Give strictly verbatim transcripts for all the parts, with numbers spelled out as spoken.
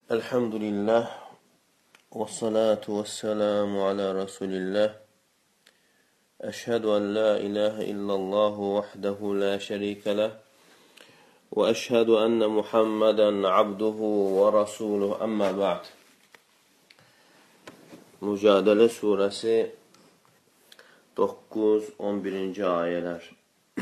Elhamdülillah və salatu və selamu alə Rasulillah. Əşhədu ən la ilahə illallahu vəhdəhu la şərikə ləh və əşhədu ənnə Muhammədən abduhu və rasuluhu, əmmə ba'd. Mücadilə surəsi doqquz on birinci ayələr.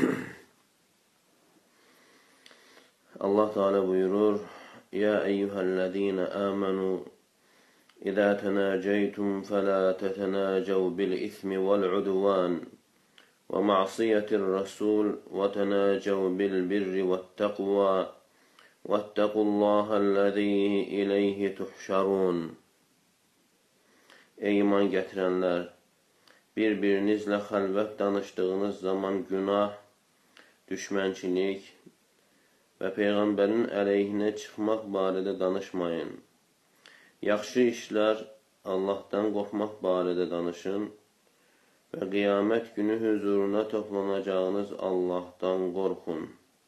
Allah Teala buyurur: يا أيها الذين آمنوا إذا تناجيتم فلا تتناجوا بالإثم والعدوان ومعصية الرسول وتناجوا بالبر والتقوى واتقوا الله الذي إليه تحشرون. Ey iman gətirənlər! Bir-birinizlə xəlvət danışdığınız zaman günah, düşmənçilik və Peyğəmbərin əleyhinə çıxmaq barədə danışmayın. Yaxşı işlər, Allahdan qorxmaq barədə danışın və qiyamət günü huzuruna toplanacağınız Allahdan qorxun.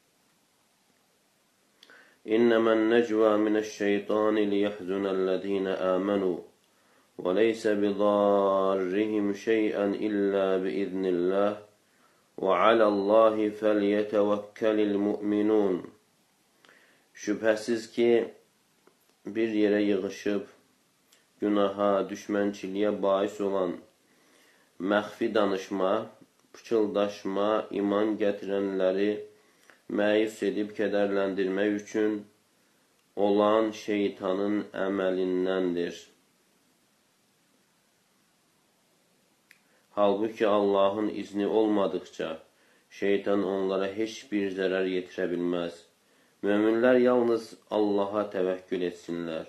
İnnəmən nəcvə minəş-şeytani liyəhzunəl-ləzīnə əmənu və leysə bidarrihim şeyən illə biiznillah və aləllahi fəlyətəvəkkəlil mü'minun. Şübhəsiz ki, bir yerə yığışıb, günaha, düşmənçiliyə bais olan, məxfi danışma, pıçıldaşma, iman gətirənləri məyus edib kədərləndirmək üçün olan şeytanın əməlindəndir. Halbuki Allahın izni olmadıqca, şeytan onlara heç bir zərər yetirə bilməz. Möminlər yalnız Allaha təvəkkül etsinlər.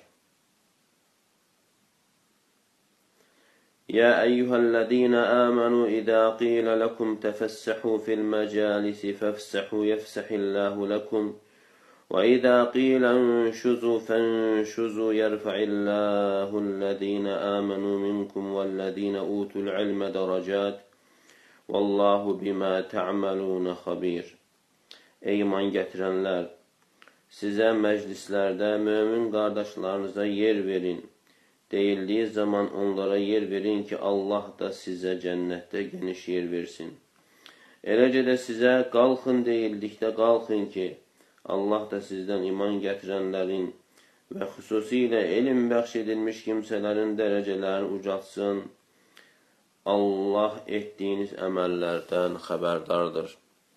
Ya eyyuhəl-ləzīnə əmənu idə qilə ləkum təfəssəhu fil-məcalisi fəfsəhu yəfsəhilləhu ləkum və idə qilə înşuzu fənşuzu yərfəilləhu'l-ləzīnə əmənu minkum vəl-ləzīnə utul-ilmə dərəcət vəllahu bimə tə'məlunə xabir. Ey iman gətirənlər! Sizə məclislərdə mömin qardaşlarınıza yer verin. Deyildiyi zaman onlara yer verin ki, Allah da sizə cənnətdə geniş yer versin. Eləcə də sizə qalxın deyildikdə qalxın ki, Allah da sizdən iman gətirənlərin və xüsusilə elm bəxş edilmiş kimsələrin dərəcələrini ucatsın. Allah etdiyiniz əməllərdən xəbərdardır.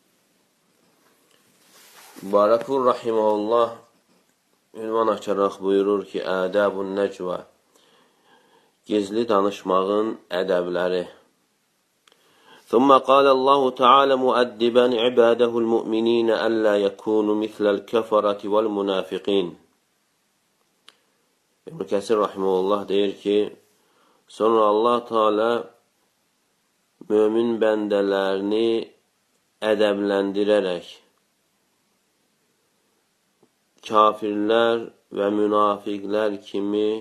Barakul Rahiməhullah ünvan açaraq buyurur ki, ədəbun nəcvə, gizli danışmağın ədəbləri. Thumma qalallahu Teala müəddibən ibadəhul mü'minina əllə yəkunu misləl kəfərəti vəl münafiqin. İbn Kəsir Rahiməhullah deyir ki, sonra Allah Teala mömin bəndələrini ədəbləndirərək kafirlər və münafiqlər kimi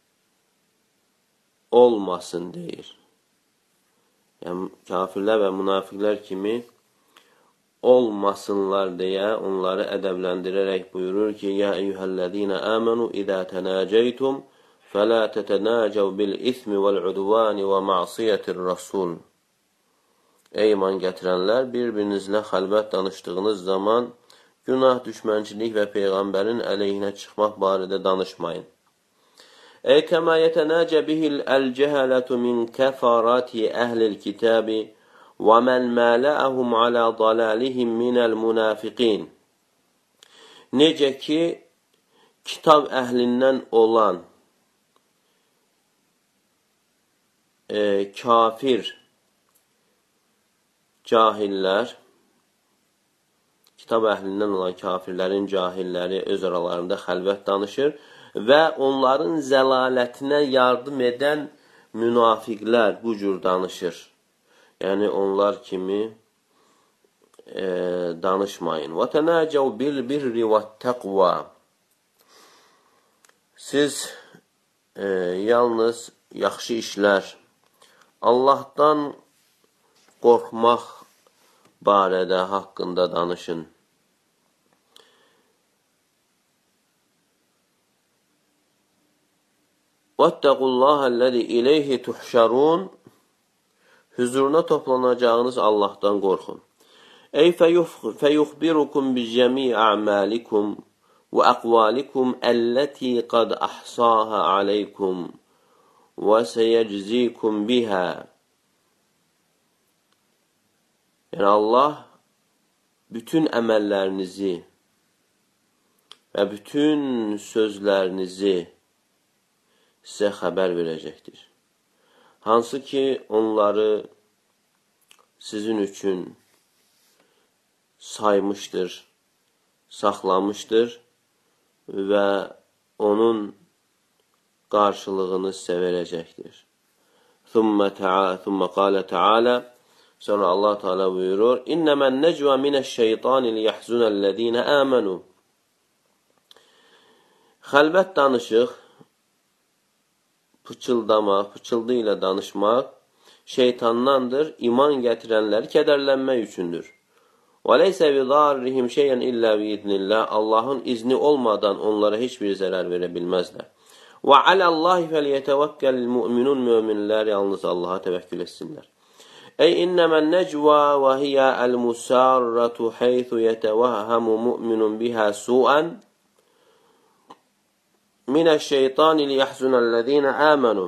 olmasın deyir. Yəni, kafirlər və münafiqlər kimi olmasınlar deyə onları ədəbləndirərək buyurur ki, Ya eyyuhəl-ləzīnə əmənu idə tənəcəytum fələ tətənəcəv bil-ismi vəl-udvani və ma'siyyətir rasul. Ey iman gətirənlər, bir-birinizlə xəlbət danışdığınız zaman günah, düşmənçilik və Peyğəmbərin əleyhinə çıxmaq barədə danışmayın. Ey kəmə yətənəcə bihil əl-cəhələtu min kəfarati əhlil kitabi və mən mələəhum alə dalalihim minəl münafiqin. Necə ki, kitab əhlindən olan e, kafir cahillər, kitab əhlindən olan kafirlərin cahilləri öz aralarında xəlvət danışır və onların zəlalətinə yardım edən münafiqlər bu cür danışır. Yəni, onlar kimi e, danışmayın. Və tənəcəv bil-birri və-təqvə. Siz e, yalnız yaxşı işlər, Allahdan qorxmaq barədə haqqında danışın. "Vettaqullahəl-ləzi ileyhi tuhşarun." Huzuruna toplanacağınız Allahdan qorxun. "Ey feyuxbirukum bi cəmi a'malikum və aqvalikum allati qad ahsaha aleykum və seyeczikum biha." Yəni Allah bütün əməllərinizi və bütün sözlərinizi sizə xəbər verəcəkdir. Hansı ki, onları sizin üçün saymışdır, saxlamışdır və onun qarşılığını sizə verəcəkdir. Thumma qala ta'ala, sonra Allah Teala buyurur: "İnnemən necva mineşşeytani liyahzunellezine amanu." Xəlvət danışıq, pıçıldamaq, pıçıldı ilə danışmaq şeytandandır, iman gətirənləri kədərlənmək üçündür. وَلَيْسَ بِضَارِّهِمْ شَيْئًا إِلَّا بِإِذْنِ اللّٰهِ Allahın izni olmadan onlara heç bir zərər verə bilməzlər. وَعَلَى اللّٰهِ فَلْيَتَوَكَّلِ الْمُؤْمِنُونَ Möminlər yalnız Allaha təvəkkül etsinlər. Ey innəmə necva və hiyə əl-musarratu heythu yetevəhhəmu mu'minun bihə su'an minəşşeytani liyəhzunəl-ləzīnə əmənu.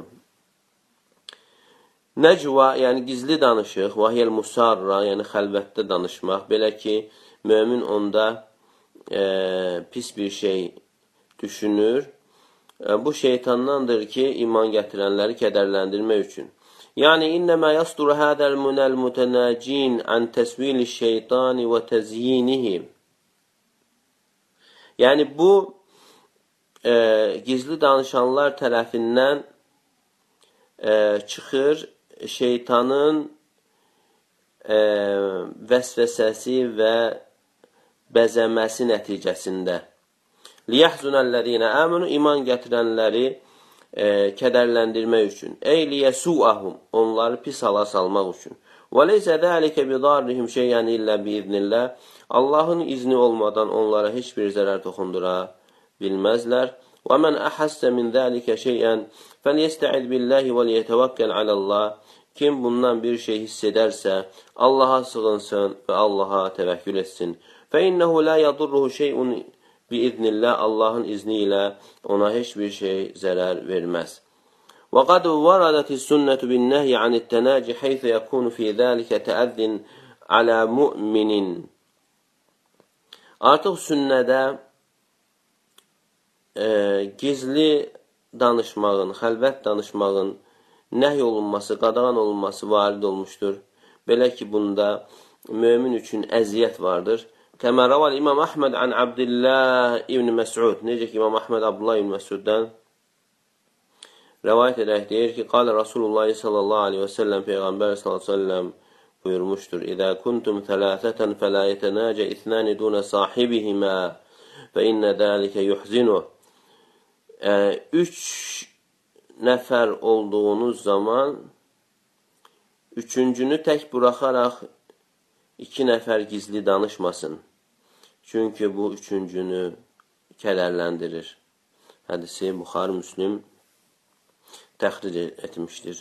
Necva, yəni gizli danışıq, və hiyəl musarra, yəni xəlvətdə danışmaq, belə ki, mömin onda e, pis bir şey düşünür. E, bu şeytandandır ki, iman gətirənləri kədərləndirmək üçün. Yəni, innəmə yasdur hədəl munəl mütənəcin ən təsvili şeytani və təzyinihim. Yəni, bu e, gizli danışanlar tərəfindən e, çıxır şeytanın e, vəsvəsəsi və bəzəməsi nəticəsində. Liyəhzunəl-ləzīnə əmənu, iman gətirənləri e, kədərləndirmək üçün. Ey liyəsu'ahum, onları pis hala salmaq üçün. Və leysə dəlikə bidarrihim şeyən illə biiznillah, Allahın izni olmadan onlara heç bir zərər toxundura bilməzlər. Və mən əhəssə min dəlikə şeyən fəliyəstəid billahi və liyətəvəkkəl aləllah. Kim bundan bir şey hiss edərsə, Allaha sığınsın və Allaha təvəkkül etsin. Fə innəhu la yadurruhu şeyun biiznillah, Allahın izni ilə ona heç bir şey zərər verməz. Və qad varadətis sünnətü bin nəhy anit-tənəci heythə yəkunu fi zəlikə təəzzin alə mu'minin. Artıq sünnədə e, gizli danışmağın, xəlvət danışmağın nəhy olunması, qadağan olunması varid olmuşdur. Belə ki, bunda mömin üçün əziyyət vardır. Kəmə rəval İmam Əhməd ən Abdillah ibn Məs'ud. Necə ki, İmam Əhməd Abdullah ibn Məs'uddan rəvayət edək, deyir ki, qalə Rasulullah sallallahu aleyhi və səlləm, Peyğəmbər sallallahu aleyhi və səlləm buyurmuşdur. İzə kuntum thələthətən fələ yetənəcə ithnəni dunə sahibihimə fə innə dəlikə yuhzinuh. Üç nəfər olduğunuz zaman üçüncünü tək buraxaraq iki nəfər gizli danışmasın. Çünki bu üçüncünü kədərləndirir. Hədisi Buxari Müslim təxric etmişdir.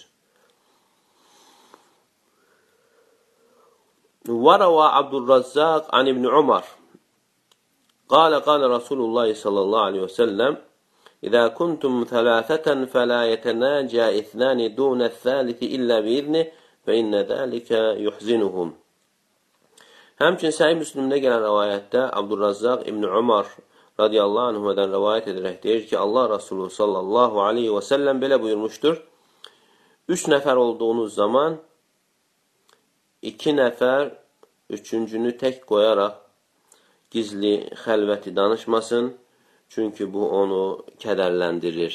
وروى عبد الرزاق عن ابن عمر قال قال رسول الله صلى الله عليه وسلم إذا كنتم ثلاثة فلا يتناجى اثنان دون الثالث إلا بإذنه فإن ذلك يحزنهم. Həmçin Səhih Müslimdə gələn rəvayətdə Abdurrazzaq İbn Umar radiyallahu anhudan rəvayət edərək deyir ki, Allah Rasulü sallallahu aleyhi və səlləm belə buyurmuşdur. Üç nəfər olduğunuz zaman iki nəfər üçüncünü tək qoyaraq gizli xəlvəti danışmasın, çünki bu onu kədərləndirir.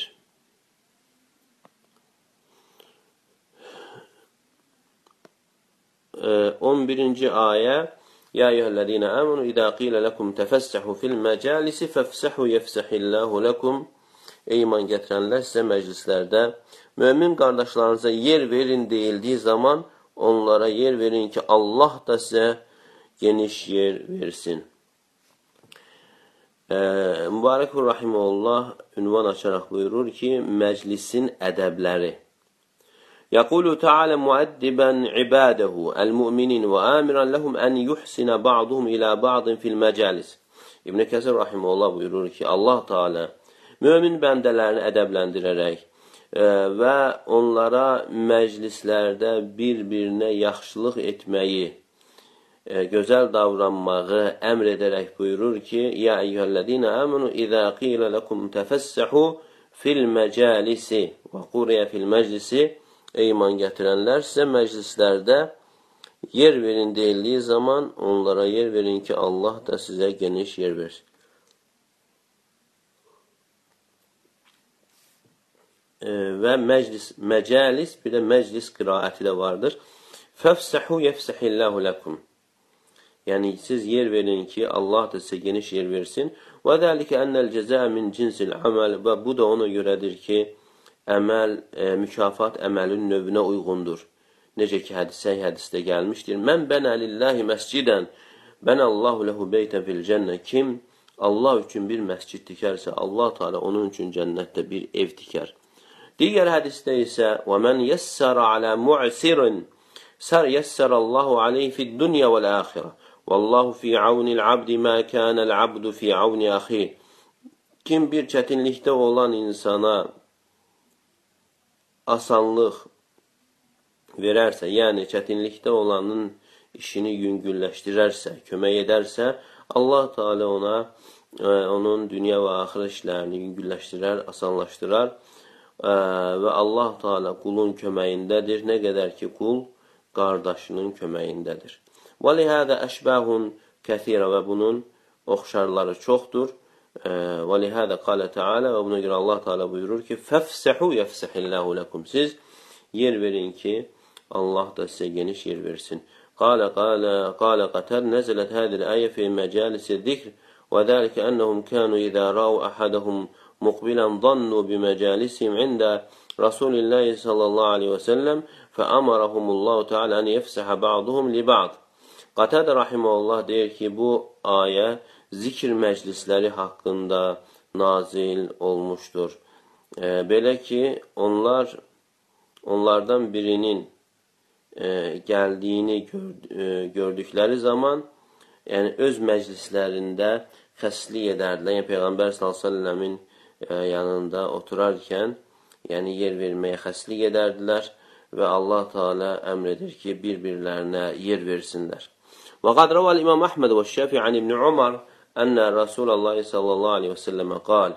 on birinci ayə Ya eyyuhəl-ləzīnə əmənu idə qilə ləkum təfəssəhu fil məcəlisi fəfsəhu yefsəhilləhu ləkum. Ey iman gətirənlər, sizə məclislərdə mömin qardaşlarınıza yer verin deyildiyi zaman onlara yer verin ki, Allah da sizə geniş yer versin. e, Mübarəkur Rahimullah ünvan açaraq buyurur ki, məclisin ədəbləri. Yaqulu Teala muaddiban ibadahu el-mu'minin ve amiran lehum en yuhsina ba'duhum ila ba'din fil mecalis. İbn Kəsir Rahimullah buyurur ki, Allah Teala mümin bəndələrini ədəbləndirərək e, və onlara məclislərdə bir-birinə yaxşılıq etməyi, e, gözəl davranmağı əmr edərək buyurur ki, ya eyyuhellezine amenu iza qila lakum tefessahu fil mecalisi və quriya fil meclisi. Ey iman gətirənlər, sizə məclislərdə yer verin deyildiyi zaman onlara yer verin ki, Allah da sizə geniş yer versin. E, və məclis, məcalis, bir də məclis qiraəti də vardır. Fəfsəhu yəfsəhilləhu ləkum. Yəni, siz yer verin ki, Allah da sizə geniş yer versin. Və dəlikə ənəl cəzə min cinsil əməl. Və bu da ona görədir ki, əməl, e, mükafat əməlin növünə uyğundur. Necə ki, hədisə, hədisdə gəlmişdir. Mən bənə lillahi məscidən, bənə Allahu lehu beytən fil cənnə. Kim Allah üçün bir məscid tikərsə, Allah Teala onun üçün cənnətdə bir ev tikər. Digər hədisdə isə وَمَنْ يَسَّرَ عَلَى مُعْسِرٍ سَرْ يَسَّرَ اللّٰهُ عَلَيْهِ فِي الدُّنْيَا وَالْآخِرَةِ وَاللّٰهُ فِي عَوْنِ الْعَبْدِ مَا كَانَ الْعَبْدُ فِي عَوْنِ أَخِيهِ. Kim bir çətinlikdə olan insana asanlıq verərsə, yəni çətinlikdə olanın işini yüngülləşdirərsə, kömək edərsə, Allah Teala ona e, onun dünya və axirət işlərini yüngülləşdirər, asanlaşdırar e, və Allah Teala qulun köməyindədir, nə qədər ki qul qardaşının köməyindədir. Və lihədə əşbəhun kəthirə və bunun oxşarları çoxdur. Və lihədə qalə Teala və buna görə Allah Teala buyurur ki, fəfsəhu yəfsəhilləhu ləkum. Siz yer verin ki, Allah da sizə geniş yer versin. Qalə qalə qalə qətər nəzələt hədil əyə fi məcalisi zikr və dəlikə ənəhum kənu idə rau əhədəhum muqbilən zannu biməcalisihim ində Rasulillahi sallallahu aleyhi və səlləm fəəmarahumullahu Teala ən yəfsəhə ba'duhum li ba'd. Qətədə Rahimullah deyir ki, bu ayə zikr məclisləri haqqında nazil olmuşdur. E, belə ki, onlar onlardan birinin e, gəldiyini gör, e, gördükləri zaman, yəni öz məclislərində xəslik edərdilər. Yəni Peyğəmbər sallallahu əleyhi və səlləmin e, yanında oturarkən, yəni yer verməyə xəslik edərdilər və Allah Teala əmr edir ki, bir-birlərinə yer versinlər. Və qad rəval İmam Əhməd və Şəfi an İbn Umar ənə Rasulullah sallallahu aleyhi və səlləmə qal.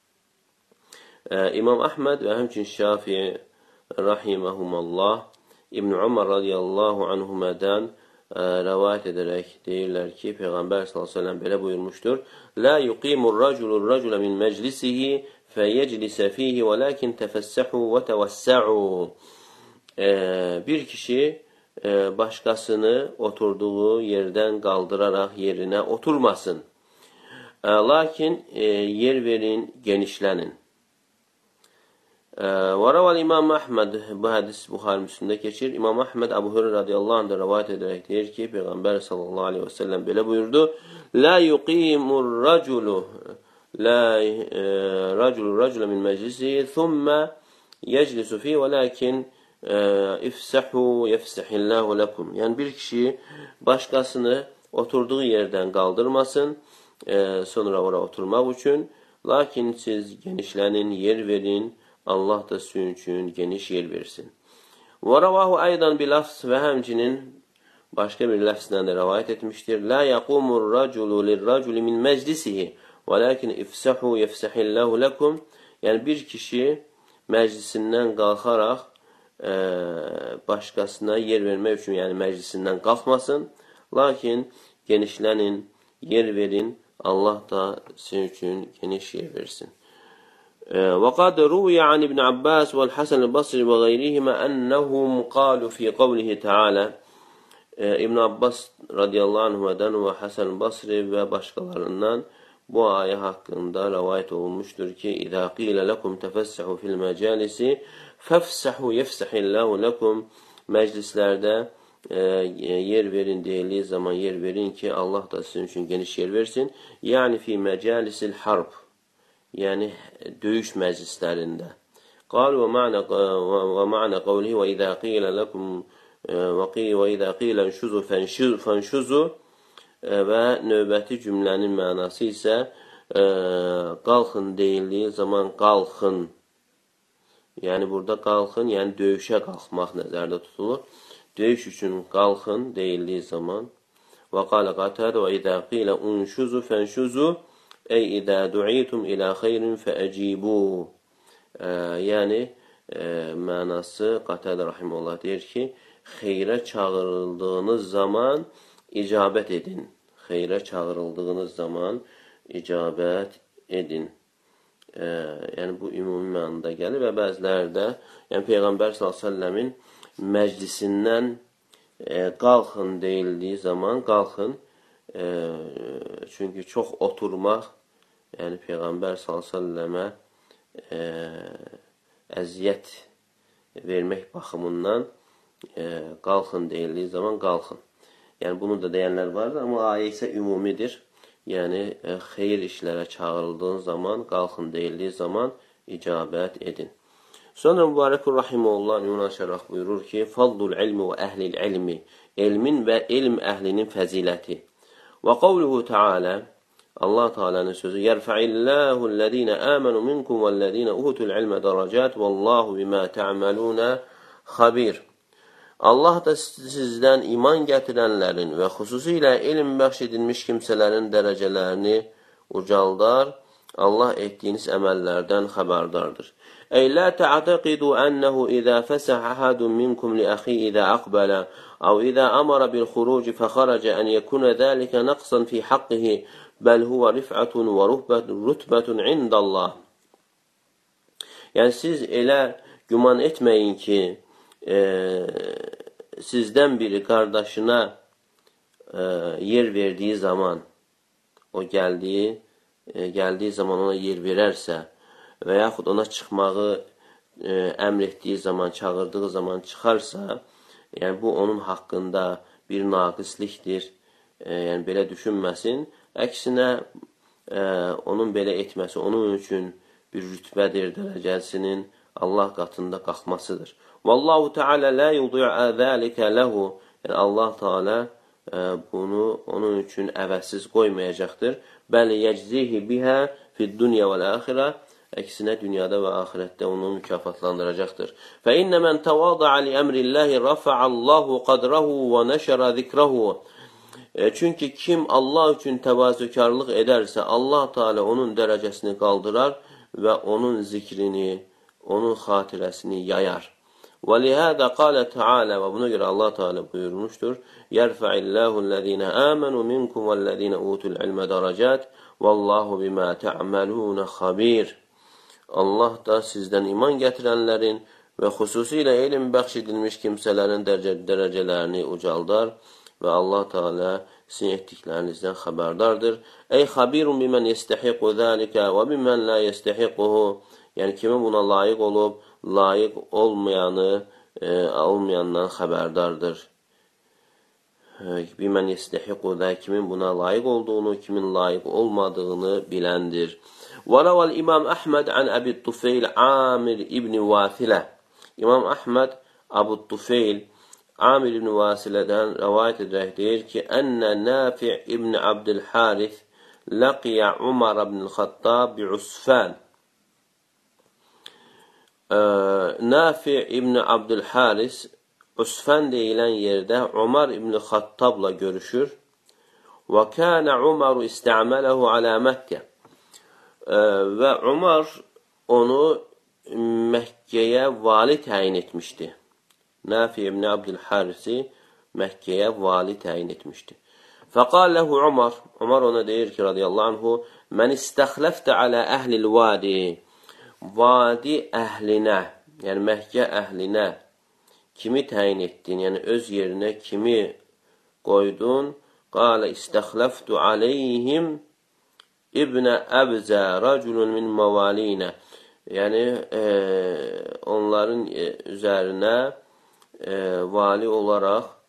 İmam Əhməd və həmçin Şəfi rahiməhumallah İbn Umar radiyallahu anhumədən rəvayət edərək deyirlər ki, Peyğəmbər sallallahu aleyhi və səlləm belə buyurmuşdur. La yuqimur rəculur rəculə min məclisihi fəyəclisə fihi və lakin təfəssəhu və təvəssə'u. Bir kişi başqasını oturduğu yerdən qaldıraraq yerinə oturmasın. Lakin yer verin, genişlənin. Və rəval İmam Əhməd, bu hədis Buxari Müslimdə keçir. İmam Əhməd Əbu Hüreyra radiyallahu anh da rəvayət edərək deyir ki, Peyğəmbər sallallahu aleyhi və səlləm belə buyurdu. La yuqimur raculu la raculu racula min məclisi thumma yeclisu fi və lakin ifsəhu yefsəhillahu ləkum. Yəni bir kişi başqasını oturduğu yerdən qaldırmasın, sonra ora oturmaq üçün, lakin siz genişlənin, yer verin, Allah da sizin üçün geniş yer versin. Və rəvahu aydan bir ləfz və həmçinin başqa bir ləfzdən də rəvayət etmişdir. La yaqumur raculu lirraculi min məclisihi və lakin ifsəhu yefsəhillahu ləkum. Yəni bir kişi məclisindən qalxaraq e, başqasına yer vermək üçün, yəni məclisindən qalxmasın, lakin genişlənin, yer verin, Allah da sizin üçün geniş yer versin. وقد روي عن ابن عباس والحسن البصري وغيرهما أنهم قالوا في قوله تعالى İbn Abbas radiyallahu anhudan və Hasan Basri və başqalarından bu ayə haqqında rəvayət olunmuşdur ki, İzə qilə ləkum təfəssəhu fil məcalisi fəfsəhu yefsəhillahu ləkum. Məclislərdə e, yer verin deyildiği zaman yer verin ki Allah da sizin için geniş yer versin. Yani fi mecalisil harb. Yani döyüş məclislərində. Qal və ma'na və ma'na qawlihi və izə qilə lakum və izə qilə enşuzu fenşuzu və növbəti cümlənin mənası isə qalxın deyildiyi zaman qalxın. Yəni burada qalxın, yəni döyüşə qalxmaq nəzərdə tutulur. Döyüş üçün qalxın deyildiyi zaman və qalə qatadə və izə qilə enşuzu fenşuzu ey izə du'itum ilə xeyrin fəəcibu. Yəni e, mənası Qatadə rahimehullah deyir ki, xeyrə çağırıldığınız zaman icabət edin. Xeyrə çağırıldığınız zaman icabət edin. E, yəni bu ümumi mənada gəlir və bəziləri də yəni Peyğəmbər sallallahu əleyhi və səlləmin məclisindən e, qalxın deyildiyi zaman qalxın. E, çünki çox oturmaq yəni Peyğəmbər sallallahu əleyhi və səlləmə e, əziyyət vermək baxımından e, qalxın deyildiyi zaman qalxın. Yəni bunu da deyənlər vardır, amma ayə isə ümumidir. Yəni e, xeyir işlərə çağırıldığın zaman, qalxın deyildiyi zaman icabət edin. Sonra Mübarəkur Rahimullah ünvan şərh buyurur ki, Fadlul ilmi və əhlil ilmi, elmin və elm əhlinin fəziləti. Və qavluhu Teala, Allah Teala'nın sözü, Yerfa'illâhu'l-lezîne âmenû minkum ve'l-lezîne utul ilme deracات vallahu bima ta'malûne xabir. Allah da sizdən iman gətirənlərin və xüsusilə elm bəxş edilmiş kimsələrin dərəcələrini ucaldar. Allah etdiyiniz əməllərdən xəbərdardır. Ey la ta'taqidu annahu idza fasaha ahadun minkum li akhi idza aqbala aw idza amara bil khuruj fa kharaja an yakuna zalika naqsan fi haqqihi bel huwa rif'atun və rutbatun indallah. Yəni siz elə güman etməyin ki, e, sizdən biri qardaşına e, yer verdiyi zaman, o gəldiyi, e, gəldiyi zaman ona yer verərsə və yaxud ona çıxmağı e, əmr etdiyi zaman, çağırdığı zaman çıxarsa, yəni bu onun haqqında bir naqislikdir. E, yəni belə düşünməsin. Əksinə, e, onun belə etməsi onun üçün bir rütbədir, dərəcəsinin Allah qatında qalxmasıdır. Vallahu Teala la yudi'a zalika lahu. Yəni Allah Teala e, bunu onun üçün əvəzsiz qoymayacaqdır. Bəli yeczihi biha fid dunya vel axirə. Əksinə dünyada və axirətdə onu mükafatlandıracaqdır. Fə innə mən təvada'a li əmrillahi rafa'allahu qadrahu və nəşərə zikrahu. E, çünki kim Allah üçün təvazökarlıq edərsə, Allah Teala onun dərəcəsini qaldırar və onun zikrini, onun xatirəsini yayar. Və lihədə qalə Teala, və buna görə Allah Teala buyurmuşdur, Yerfa'illâhu'l-lezîne âmenû minkum vəl-lezîne utul ilme deracات vallahu bima ta'malûne xabir. Allah da sizdən iman gətirənlərin və xüsusilə elm bəxş edilmiş kimsələrin dərəcə, dərəcələrini ucaldar və Allah Teala sizin etdiklərinizdən xəbərdardır. Ey xabirun bimən yestəhiqu zəlikə və bimən la yestəhiquhu. Yəni kimin buna layiq olub, layiq olmayanı, e, olmayandan xəbərdardır. Bimən yestəhiqu da kimin buna layiq olduğunu, kimin layiq olmadığını biləndir. وروى الإمام أحمد عن أبي الطفيل عامر ابن واثلة. İmam Ahmed Abu Tufeyl Amir ibn Vasilədən rəvayət edərək deyir ki, Ənə Nafi' ibn Abdülharith laqiya Umar ibn Xattab bi'usfan. Nafi' ibn Abdülharith Usfan deyilən yerdə Umar ibn Xattabla görüşür. Və kənə Umaru istəmələhu alə Məkkə. Və Umar onu Məkkəyə vali təyin etmişdi. Nafi ibn Abdülharisi Məkkəyə vali təyin etmişdi. Fəqal ləhu Umar, Umar ona deyir ki, radiyallahu anhu, mən istəxləftə alə əhlil vadi, vadi əhlinə, yəni Məkkə əhlinə kimi təyin etdin, yəni öz yerinə kimi qoydun, qalə istəxləftu aleyhim İbn Əbzə rəculun min məvalinə. Yəni, e, onların e, üzərinə e, vali olaraq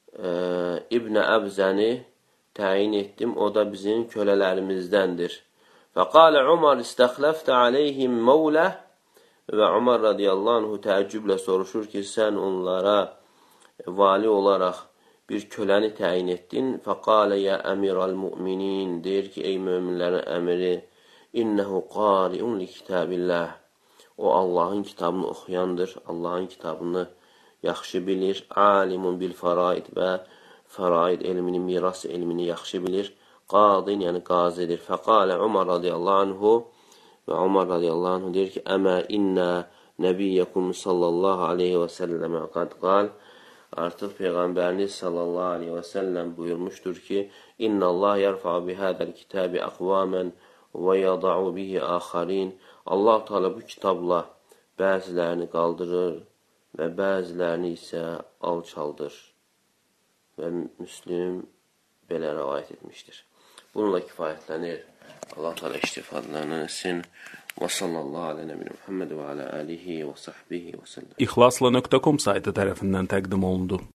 e, İbn Əbzəni təyin etdim, o da bizim kölələrimizdəndir. Fəqalə Umar istəxləftə aleyhim məvlə və Umar radiyallahu anhu təəccüblə soruşur ki, sən onlara vali olaraq bir köləni təyin etdin. Fəqalə yə əmiral müminin, deyir ki, ey möminlərin əmiri, innəhu qariun li kitabillah. O Allahın kitabını oxuyandır, Allahın kitabını yaxşı bilir. Alimun bil faraid və faraid elmini, miras elmini yaxşı bilir. Qadin, yəni qazidir. Fəqalə Umar radiyallahu anhu və Umar radiyallahu anhu deyir ki, əmə innə nəbiyyəkum sallallahu aleyhi və səlləmə qad qal. Artıq Peyğəmbəriniz sallallahu aleyhi və səlləm buyurmuşdur ki, İnna Allah yarfa'u bihədəl kitabi əqvamən və yada'u bihi axarin. Allah Teala bu kitabla bəzilərini qaldırır və bəzilərini isə alçaldır. Və Müslim belə rəvayət etmişdir. Bununla kifayətlənir. Allah Teala istifadələrini etsin. Və sallallahu alə nəbi Muhammed və alə alihi və sahbihi və səlləm. İxlasla nöqtə com saytı tərəfindən təqdim olundu.